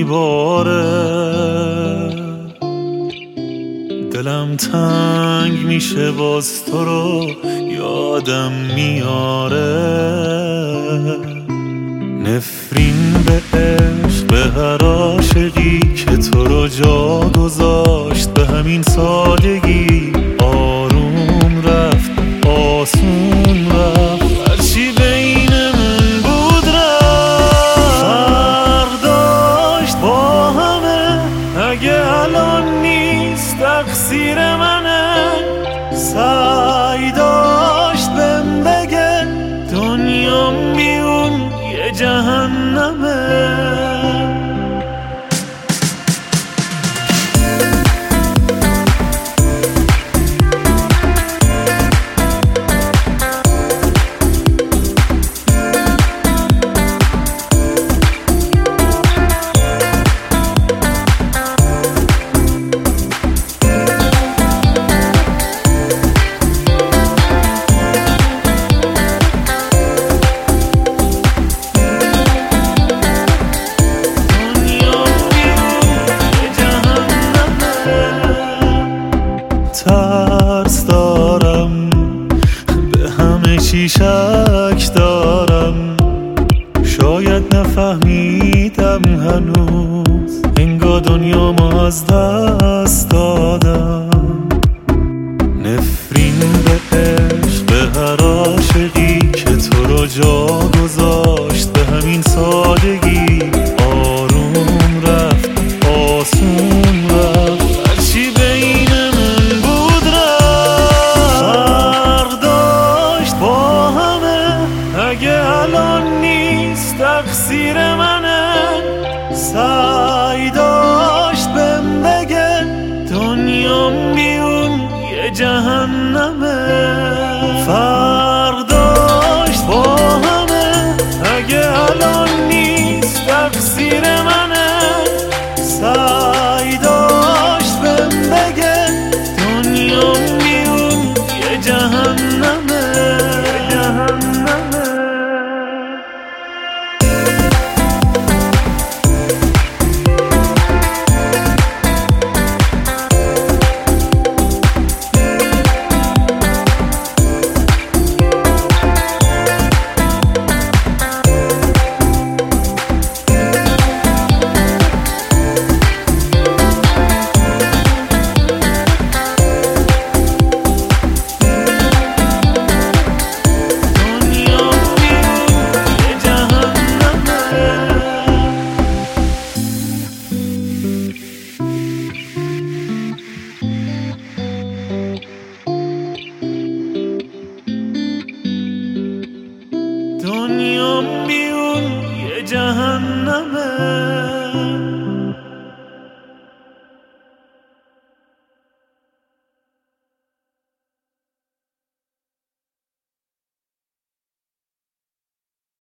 میباره، دلم تنگ میشه باز تو رو یادم میاره. نفرین به عشق، به هر عاشقی که تو رو جا گذاشت، به همین سادگی آروم رفت آسون رفت، هرچی بینمون بود رفت. برداشت با همه، اگه الان نیست تقصیر منه. سعی داشت بهم بگه دنیام بیون یه جهنمه. ترس دارم، به همه چی شک دارم، شاید نفهمیدم هنوز، انگار دنیامو از دست دادم. نفرین به عشق، به هر عاشقی که تو رو جا گذاشت، به همین سادگی آروم رفت آسون رفت، هرچی بینمون بود رفت. برداشت با همه، اگه الان نیست تقصیر منه. سعی داشت بهم بگه دنیام بیون یه جهنمه.